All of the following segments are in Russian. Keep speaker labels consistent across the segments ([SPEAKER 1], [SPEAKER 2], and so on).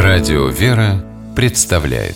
[SPEAKER 1] Радио «Вера» представляет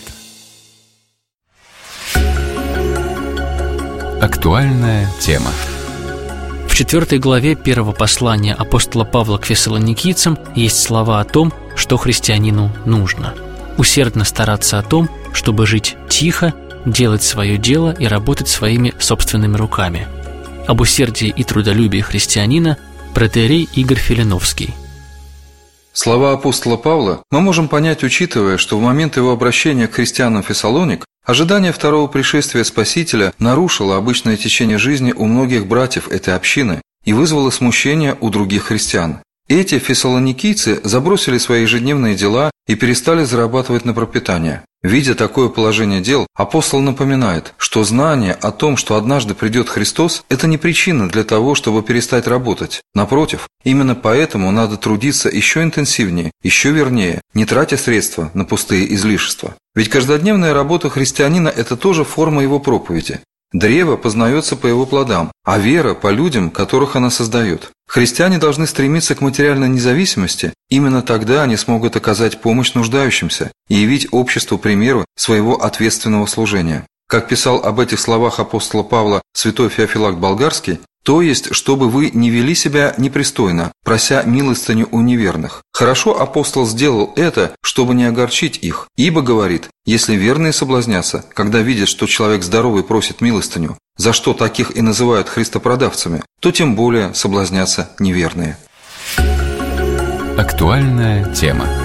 [SPEAKER 1] актуальная тема.
[SPEAKER 2] В 4 главе 1 послания апостола Павла к фессалоникийцам есть слова о том, что христианину нужно: усердно стараться о том, чтобы жить тихо, делать свое дело и работать своими собственными руками. Об усердии и трудолюбии христианина протоиерей Игорь Филиновский.
[SPEAKER 3] Слова апостола Павла мы можем понять, учитывая, что в момент его обращения к христианам Фессалоник ожидание второго пришествия Спасителя нарушило обычное течение жизни у многих братьев этой общины и вызвало смущение у других христиан. Эти фессалоникийцы забросили свои ежедневные дела и перестали зарабатывать на пропитание. Видя такое положение дел, апостол напоминает, что знание о том, что однажды придет Христос, это не причина для того, чтобы перестать работать. Напротив, именно поэтому надо трудиться еще интенсивнее, еще вернее, не тратя средства на пустые излишества. Ведь каждодневная работа христианина – это тоже форма его проповеди. Древо познается по его плодам, а вера – по людям, которых она создает. Христиане должны стремиться к материальной независимости, именно тогда они смогут оказать помощь нуждающимся и явить обществу примеру своего ответственного служения. Как писал об этих словах апостола Павла святой Феофилакт Болгарский, то есть, чтобы вы не вели себя непристойно, прося милостыню у неверных. Хорошо апостол сделал это, чтобы не огорчить их, ибо, говорит, если верные соблазнятся, когда видят, что человек здоровый просит милостыню, за что таких и называют христопродавцами, то тем более соблазнятся неверные.
[SPEAKER 1] Актуальная тема.